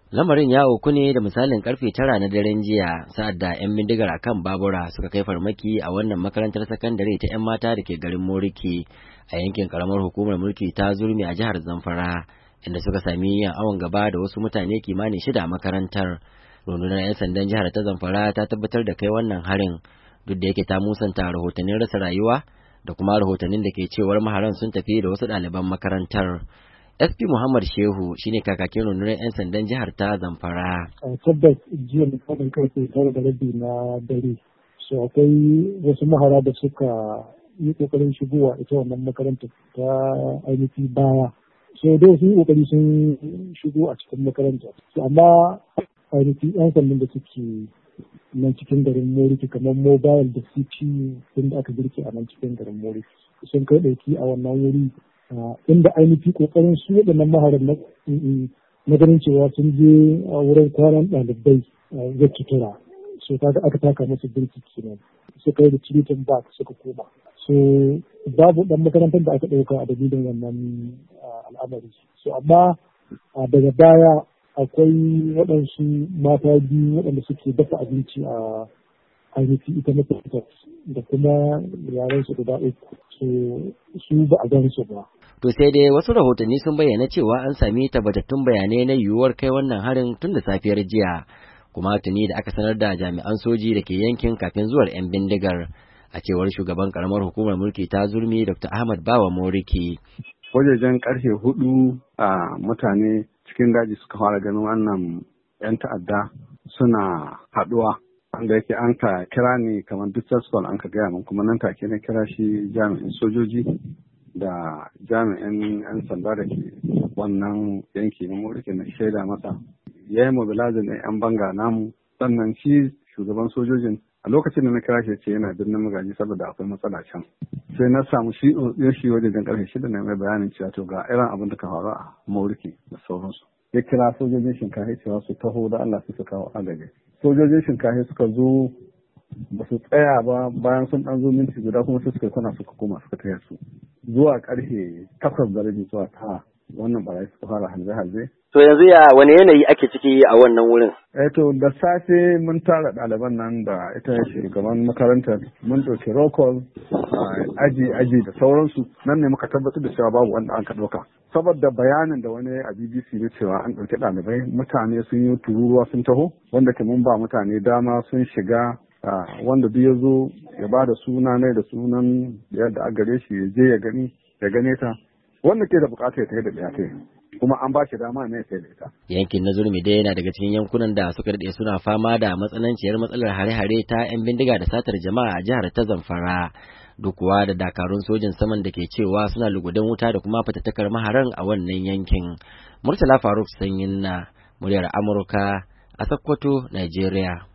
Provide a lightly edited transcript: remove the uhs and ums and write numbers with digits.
Lamarin ya auku ne da misalin karfe 9 na daren jiya sa'ad da 'yan bindigar akan babura suka kai farmaki a wannan makarantar sakandare ta 'yan mata da ke garin Moriki a yankin karamar hukumar mulki ta Zurmi a jihar Zamfara, inda suka sami yin awon gaba da wasu mutane kimanin 6 a makarantar. Rundunar 'yan sandan jihar ta Zamfara ta tabbatar da kai wannan harin, duk da yake ta musanta rahotannin rasa rayuwa da kuma rahotannin da ke cewar maharan sun tafi da wasu ɗaliban makarantar. SP Muhammad Shehu shine kakakin rundunar 'yan sandan jihar ta Zamfara. Tabbas jiya misalin karfe 9:30 na dare, so akwai wasu mahara da suka yi kokarin shigowa ita wannan makarantar ta ainihi baya. So dai sun yi kokari sun shigo a cikin makarantar. So amma ainihi 'yan sandan da suke nan cikin garin Moriki kamar mobile da CP da aka girke a nan cikin garin Moriki sun kai ɗauki a wannan wuri. Inda ainihi kokarin su waɗannan maharar na ganin cewa sun je a wurin kwanan ɗalibai ya tura, so kaga aka taka masu birki kenan suka yi da tiritin back suka koma, so babu ɗan makarantar da aka ɗauka a dalilin wannan al'amari. So amma daga baya akwai waɗansu mata biyu waɗanda suke dafa abinci a ainihi ita makarantar da kuma yaran su guda uku, so su ba a gan su ba. To sai dai wasu rahotanni sun bayyana cewa an sami tabbatattun bayanai na yiwuwar kai wannan harin tun da safiyar jiya, kuma tuni da aka sanar da jami'an soji da ke yankin kafin zuwar 'yan bindigar, a cewar shugaban karamar hukumar mulki ta Zurmi Dr. Ahmad Bawa Moriki. Wajejen karfe 4 a mutane cikin daji suka fara ganin wannan 'yan ta'adda suna haɗuwa. Wanda yake an ka kira ni kamar distance call an ka gaya min, kuma nan take na kira shi jami'in sojoji da jami'in 'yan sanda da ke wannan yanki na Moriki na shaida masa ya yi mobilizing ɗin 'yan banga namu. Sannan shi shugaban sojojin a lokacin da na kira shi ce yana birnin magaji saboda akwai matsala can, sai na samu shi wajen karfe 6 na mai bayanin cewa to ga irin abin da ka faru a Moriki da sauransu. Ya kira sojojin shinkafa cewa su taho da Allah su kawo agaji. Sojojin shinkafa suka zo ba su tsaya ba, bayan sun ɗan zo minti guda kuma su suka kwana suka koma suka taya su zuwa karfe 8:30 zuwa 9 wannan barayi suka fara halbe-halbe. To yanzu ya wani yanayi ake ciki a wannan wurin? To da safe mun tara ɗaliban nan da ita shugaban makarantar, mun ɗauki rokol aji da sauransu. Nan ne muka tabbatar da cewa babu wanda an ka ɗauka, saboda bayanin da wani a BBC ne cewa an ɗauki ɗalibai, mutane sun yi tururuwa sun taho, wanda ke mun ba mutane dama sun shiga. Wanda duk ya zo ya ba da suna ne da sunan yadda a gare shi ya je ya gane ta, wanda ke da bukatar ya tafi da ɗaya kuma an ba shi dama ne ya da ita. Yankin na Zurmi dai yana daga cikin yankunan da suka daɗe suna fama da matsananciyar matsalar hare-hare ta 'yan bindiga da satar jama'a a jihar ta Zamfara, duk kuwa da dakarun sojin saman da ke cewa suna lugudan wuta da kuma fatattakar maharan a wannan yankin. Murtala Faruk Sanyin na muryar Amurka a Sokoto, Nigeria.